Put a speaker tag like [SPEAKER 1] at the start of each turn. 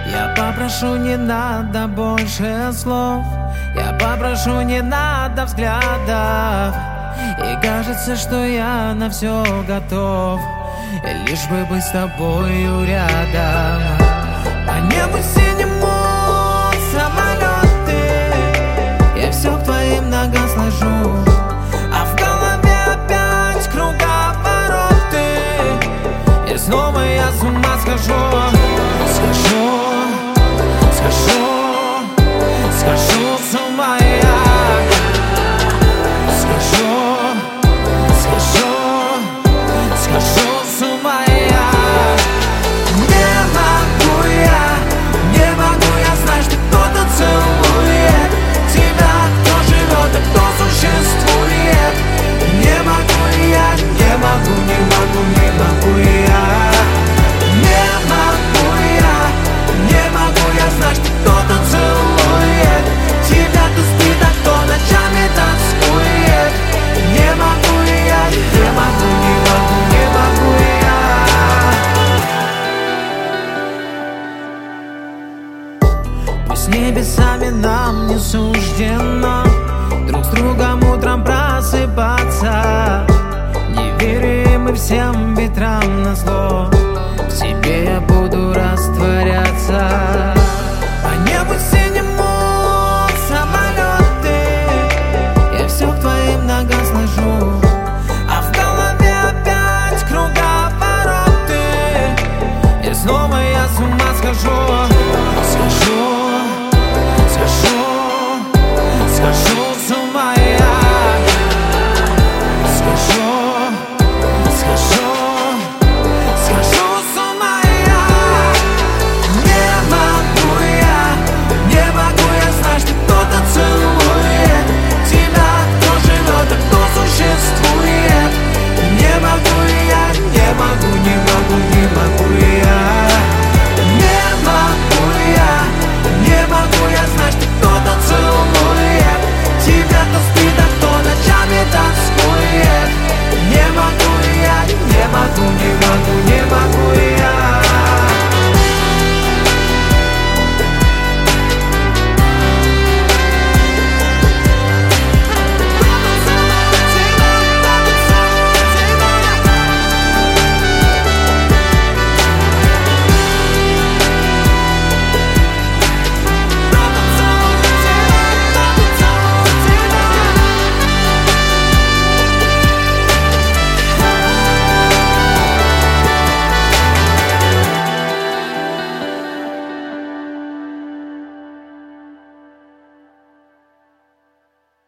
[SPEAKER 1] Я попрошу, не надо больше слов. Я попрошу, не надо взглядов. И кажется, что я на все готов, лишь бы быть с тобою рядом. По небу синему самолеты, я все к твоим ногам сложу. А в голове опять круговороты, и снова я с ума схожу. Схожу с ума я. Схожу с ума я. Не могу я знать, что кто-то целует тебя, кто живет и кто существует. Не могу я, не могу я. Не могу я знать, что кто-то целует тебя, кто спит, а кто ночами танцует. Не могу я, не могу я. Пусть небесами нам не суждено друг с другом утром просыпаться. Не верим мы всем ветрам назло, к себе